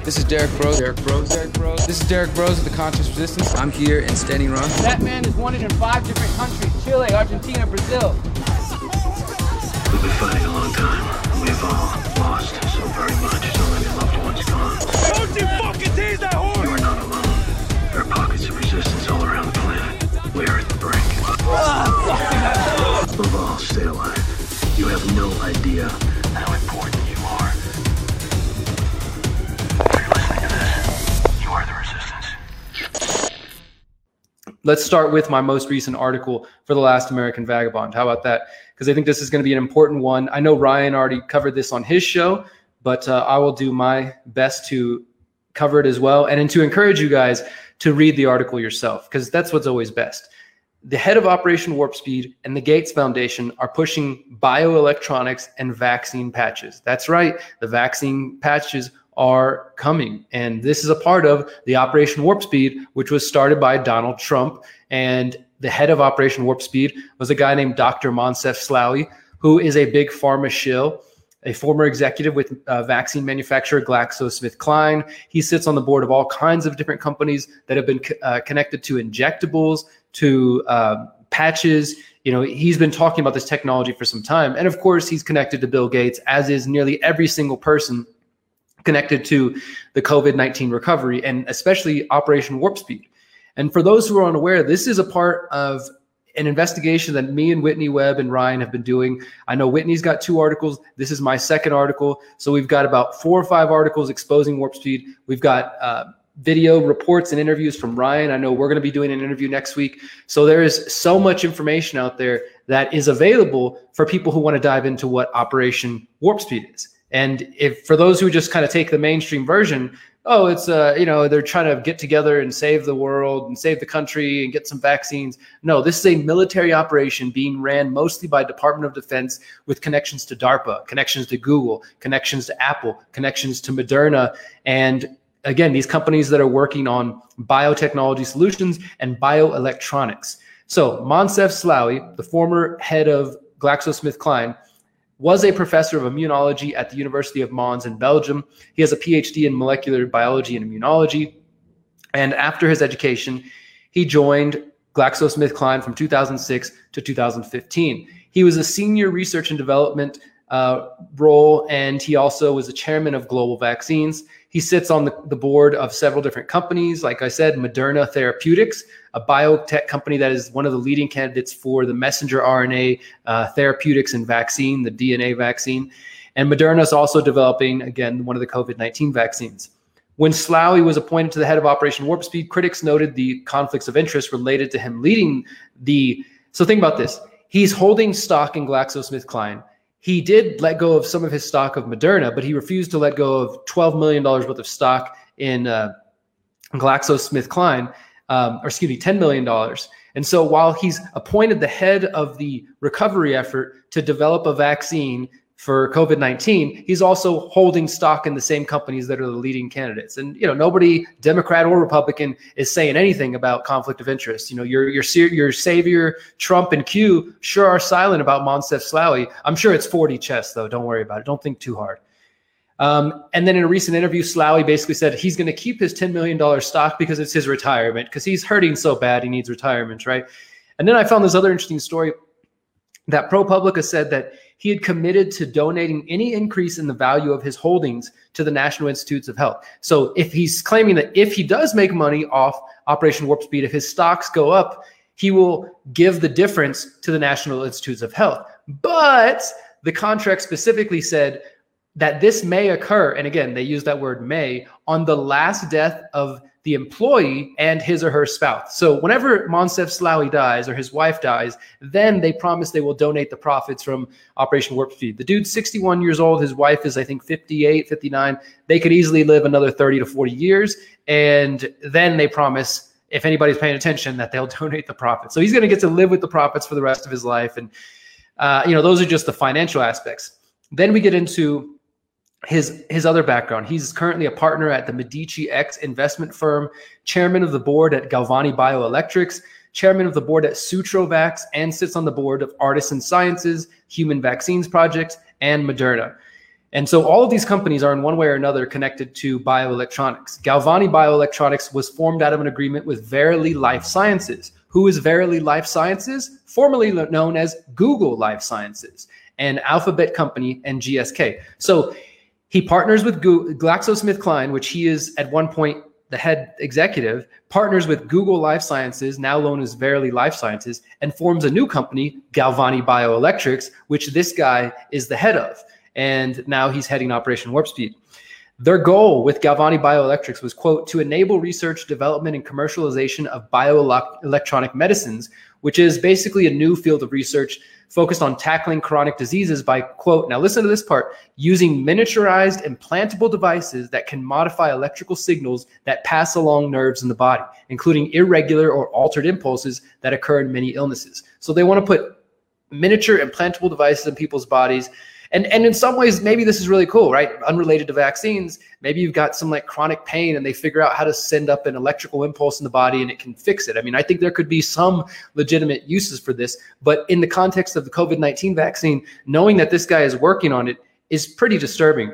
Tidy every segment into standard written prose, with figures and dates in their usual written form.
This is Derek Bros. This is Derek Bros of the Conscious Resistance. I'm here in Standing Rock. That man is wanted in 5 different countries: Chile, Argentina, Brazil. We've been fighting a long time. We've all lost so very much. So many loved ones gone. Don't you fucking tease that horse! You are not alone. There are pockets of resistance all around the planet. We are at the brink. Above all, stay alive. You have no idea how important you are. If you're listening to this, you are the resistance. Let's start with my most recent article for The Last American Vagabond. How about that? Because I think this is going to be an important one. I know Ryan already covered this on his show, but I will do my best to cover it as well, and to encourage you guys to read the article yourself, because that's what's always best. The head of Operation Warp Speed and the Gates Foundation are pushing bioelectronics and vaccine patches. That's right, the vaccine patches are coming. And this is a part of the Operation Warp Speed, which was started by Donald Trump. And the head of Operation Warp Speed was a guy named Dr. Moncef Slaoui, who is a big pharma shill, a former executive with vaccine manufacturer GlaxoSmithKline. He sits on the board of all kinds of different companies that have been connected to injectables, to patches. You know, he's been talking about this technology for some time. And of course, he's connected to Bill Gates, as is nearly every single person connected to the COVID-19 recovery, and especially Operation Warp Speed. And for those who are unaware, this is a part of an investigation that me and Whitney Webb and Ryan have been doing. I know Whitney's got 2 articles. This is my second article. So we've got about 4 or 5 articles exposing warp speed. We've got video reports and interviews from Ryan. I know we're going to be doing an interview next week. So there is so much information out there that is available for people who want to dive into what Operation Warp Speed is. And if for those who just kind of take the mainstream version, oh, it's they're trying to get together and save the world and save the country and get some vaccines. No, this is a military operation being ran mostly by Department of Defense, with connections to DARPA, connections to Google, connections to Apple, connections to Moderna, and again, these companies that are working on biotechnology solutions and bioelectronics. So Moncef Slaoui, the former head of GlaxoSmithKline, was a professor of immunology at the University of Mons in Belgium. He has a PhD in molecular biology and immunology. And after his education, he joined GlaxoSmithKline from 2006 to 2015. He was a senior research and development role, and he also was the chairman of Global Vaccines. He sits on the board of several different companies. Like I said, Moderna Therapeutics, a biotech company that is one of the leading candidates for the messenger RNA therapeutics and vaccine, the DNA vaccine. And Moderna is also developing, again, one of the COVID-19 vaccines. When Slaoui was appointed to the head of Operation Warp Speed, critics noted the conflicts of interest related to him leading the... So think about this. He's holding stock in GlaxoSmithKline. He did let go of some of his stock of Moderna, but he refused to let go of $12 million worth of stock in GlaxoSmithKline, $10 million. And so while he's appointed the head of the recovery effort to develop a vaccine for COVID-19, he's also holding stock in the same companies that are the leading candidates. And, nobody, Democrat or Republican, is saying anything about conflict of interest. Your savior, Trump and Q, sure are silent about Moncef Slaoui. I'm sure it's 4D chess, though. Don't worry about it. Don't think too hard. And then in a recent interview, Slaoui basically said he's going to keep his $10 million stock because it's his retirement, because he's hurting so bad he needs retirement, right? And then I found this other interesting story that ProPublica said that he had committed to donating any increase in the value of his holdings to the National Institutes of Health. So if he's claiming that if he does make money off Operation Warp Speed, if his stocks go up, he will give the difference to the National Institutes of Health. But the contract specifically said that this may occur, and again, they use that word may, on the last death of the employee and his or her spouse. So whenever Moncef Slaoui dies or his wife dies, then they promise they will donate the profits from Operation Warp Speed. The dude's 61 years old. His wife is, I think, 58, 59. They could easily live another 30 to 40 years. And then they promise, if anybody's paying attention, that they'll donate the profits. So he's going to get to live with the profits for the rest of his life. And, those are just the financial aspects. Then we get into his other background. He's currently a partner at the Medici X investment firm, chairman of the board at Galvani Bioelectrics, chairman of the board at Sutrovax, and sits on the board of Artisan Sciences, Human Vaccines Project, and Moderna. And so all of these companies are in one way or another connected to bioelectronics. Galvani Bioelectronics was formed out of an agreement with Verily Life Sciences. Who is Verily Life Sciences? Formerly known as Google Life Sciences, an Alphabet company, and GSK. So he partners with GlaxoSmithKline, which he is at one point the head executive, partners with Google Life Sciences, now known as Verily Life Sciences, and forms a new company, Galvani Bioelectrics, which this guy is the head of. And now he's heading Operation Warp Speed. Their goal with Galvani Bioelectrics was, quote, to enable research, development, and commercialization of bioelectronic medicines, which is basically a new field of research focused on tackling chronic diseases by, quote, now listen to this part, using miniaturized implantable devices that can modify electrical signals that pass along nerves in the body, including irregular or altered impulses that occur in many illnesses. So they want to put miniature implantable devices in people's bodies. And in some ways, maybe this is really cool, right? Unrelated to vaccines, maybe you've got some like chronic pain and they figure out how to send up an electrical impulse in the body and it can fix it. I mean, I think there could be some legitimate uses for this, but in the context of the COVID-19 vaccine, knowing that this guy is working on it is pretty disturbing.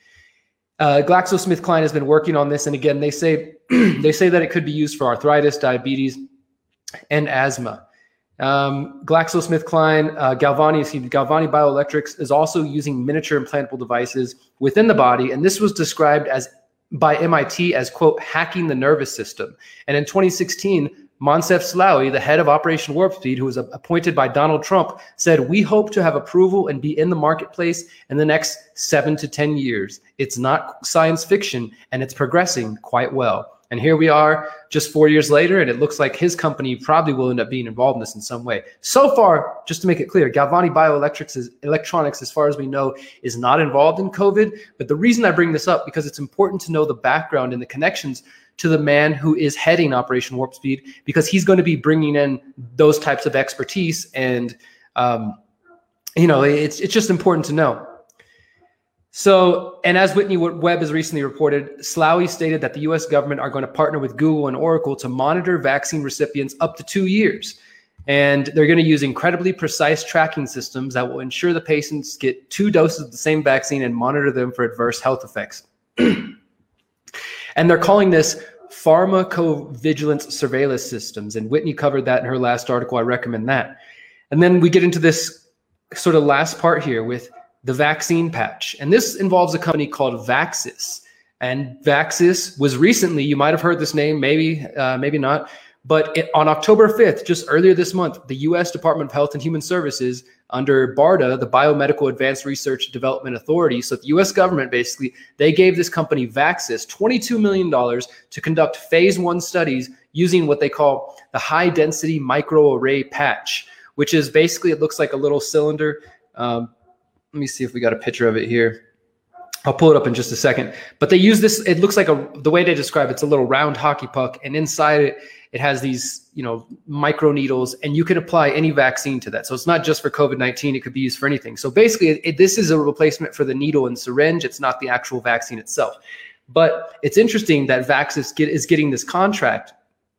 GlaxoSmithKline has been working on this. And again, they say that it could be used for arthritis, diabetes, and asthma. GlaxoSmithKline, Galvani Bioelectrics is also using miniature implantable devices within the body. And this was described by MIT as, quote, hacking the nervous system. And in 2016, Moncef Slaoui, the head of Operation Warp Speed, who was appointed by Donald Trump, said, we hope to have approval and be in the marketplace in the next 7 to 10 years. It's not science fiction and it's progressing quite well. And here we are just 4 years later, and it looks like his company probably will end up being involved in this in some way. So far, just to make it clear, Galvani Bioelectronics, as far as we know, is not involved in COVID. But the reason I bring this up, because it's important to know the background and the connections to the man who is heading Operation Warp Speed, because he's going to be bringing in those types of expertise. And, it's just important to know. So, and as Whitney Webb has recently reported, Slaoui stated that the U.S. government are going to partner with Google and Oracle to monitor vaccine recipients up to 2 years. And they're going to use incredibly precise tracking systems that will ensure the patients get 2 doses of the same vaccine and monitor them for adverse health effects. And they're calling this pharmacovigilance surveillance systems. And Whitney covered that in her last article. I recommend that. And then we get into this sort of last part here with the vaccine patch. And this involves a company called Vaxxas. And Vaxxas was recently, you might have heard this name, maybe not, but on October 5th, just earlier this month, the U.S. Department of Health and Human Services, under BARDA, the Biomedical Advanced Research and Development Authority, so the U.S. government basically, they gave this company Vaxxas $22 million to conduct phase 1 studies using what they call the high-density microarray patch, which is basically, it looks like a little cylinder. Let me see if we got a picture of it here. I'll pull it up in just a second. But they use this, it looks like the way they describe it's a little round hockey puck, and inside it has these, micro needles, and you can apply any vaccine to that. So it's not just for COVID-19, it could be used for anything. So basically this is a replacement for the needle and syringe. It's not the actual vaccine itself. But it's interesting that Vaxxas is getting this contract.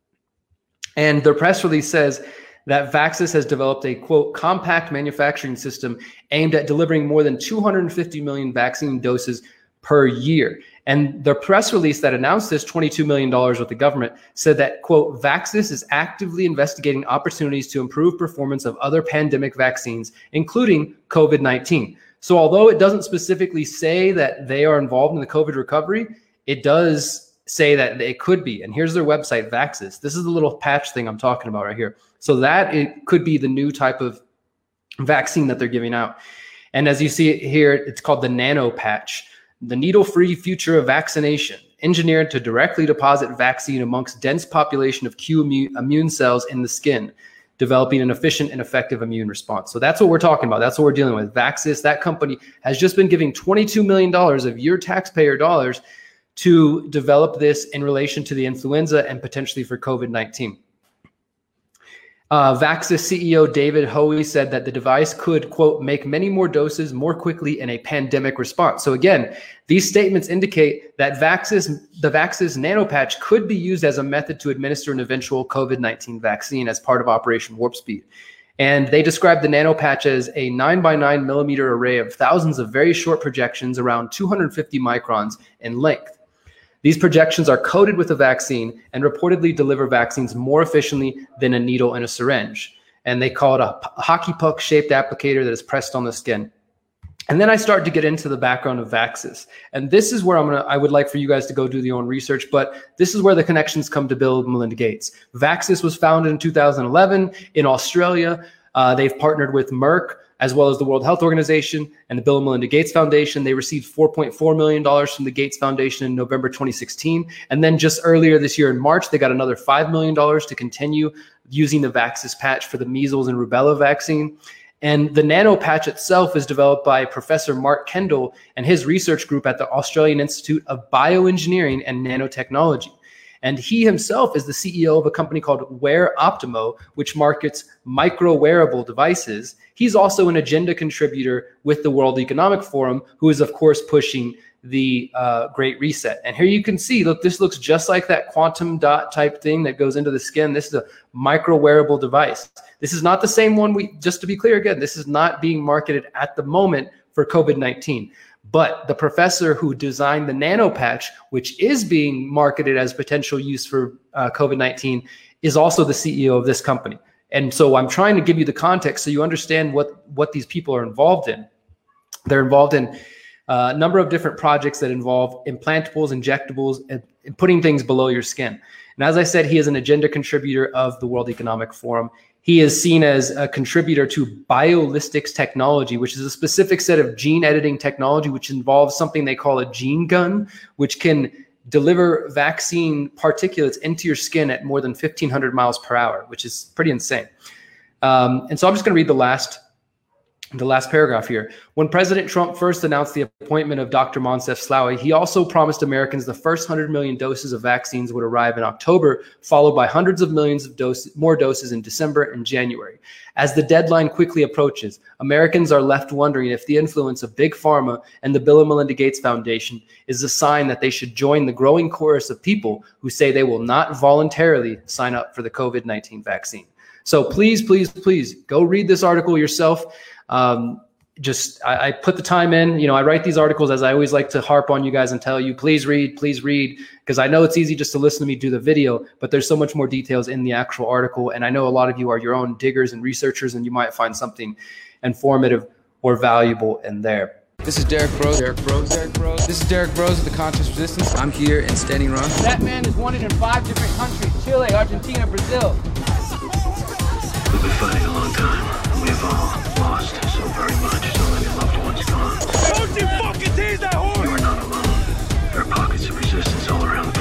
And their press release says that Vaxxas has developed a, quote, compact manufacturing system aimed at delivering more than 250 million vaccine doses per year. And the press release that announced this $22 million with the government said that, quote, Vaxxas is actively investigating opportunities to improve performance of other pandemic vaccines, including COVID-19. So although it doesn't specifically say that they are involved in the COVID recovery, it does say that it could be. And here's their website, Vaxxas. This is the little patch thing I'm talking about right here. So that it could be the new type of vaccine that they're giving out. And as you see it here, it's called the nano patch, the needle-free future of vaccination, engineered to directly deposit vaccine amongst dense population of Q immune cells in the skin, developing an efficient and effective immune response. So that's what we're talking about. That's what we're dealing with. Vaxxas, that company has just been giving $22 million of your taxpayer dollars to develop this in relation to the influenza and potentially for COVID-19. Vaxxas CEO David Hoey said that the device could, quote, make many more doses more quickly in a pandemic response. So again, these statements indicate that the Vaxxas nanopatch could be used as a method to administer an eventual COVID-19 vaccine as part of Operation Warp Speed. And they described the nanopatch as a 9x9 millimeter array of thousands of very short projections around 250 microns in length. These projections are coated with a vaccine and reportedly deliver vaccines more efficiently than a needle and a syringe. And they call it a hockey puck shaped applicator that is pressed on the skin. And then I start to get into the background of Vaxxas. And this is where I would like for you guys to go do your own research, but this is where the connections come to Bill and Melinda Gates. Vaxxas was founded in 2011 in Australia. They've partnered with Merck, as well as the World Health Organization and the Bill and Melinda Gates Foundation. They received $4.4 million from the Gates Foundation in November 2016. And then just earlier this year in March, they got another $5 million to continue using the Vaxxas patch for the measles and rubella vaccine. And the nano patch itself is developed by Professor Mark Kendall and his research group at the Australian Institute of Bioengineering and Nanotechnology. And he himself is the CEO of a company called Wear Optimo, which markets micro wearable devices. He's also an agenda contributor with the World Economic Forum, who is, of course, pushing the Great Reset. And here you can see, look, this looks just like that quantum dot type thing that goes into the skin. This is a micro wearable device. This is not the same one just to be clear again, this is not being marketed at the moment for COVID-19. But the professor who designed the nano patch, which is being marketed as potential use for COVID-19, is also the CEO of this company. And so I'm trying to give you the context so you understand what these people are involved in. They're involved in a number of different projects that involve implantables, injectables, and putting things below your skin. And as I said, he is an agenda contributor of the World Economic Forum. He is seen as a contributor to biolistics technology, which is a specific set of gene editing technology, which involves something they call a gene gun, which can deliver vaccine particulates into your skin at more than 1,500 miles per hour, which is pretty insane. And so I'm just going to read the last paragraph here. When President Trump first announced the appointment of Dr. Moncef Slaoui, he also promised Americans the first 100 million doses of vaccines would arrive in October, followed by hundreds of millions of more doses in December and January. As the deadline quickly approaches, Americans are left wondering if the influence of Big Pharma and the Bill and Melinda Gates Foundation is a sign that they should join the growing chorus of people who say they will not voluntarily sign up for the COVID-19 vaccine. So please, please, please go read this article yourself. I put the time in, I write these articles as I always like to harp on you guys and tell you, please read, because I know it's easy just to listen to me do the video, but there's so much more details in the actual article. And I know a lot of you are your own diggers and researchers, and you might find something informative or valuable in there. This is Derek Broze. This is Derek Broze of the Conscious Resistance. I'm here in Standing Rock. That man is wanted in 5 different countries: Chile, Argentina, Brazil. We've been fighting a long time. We've all lost so very much. So many loved ones gone. Don't you fucking tease that horse! You are not alone. There are pockets of resistance all around the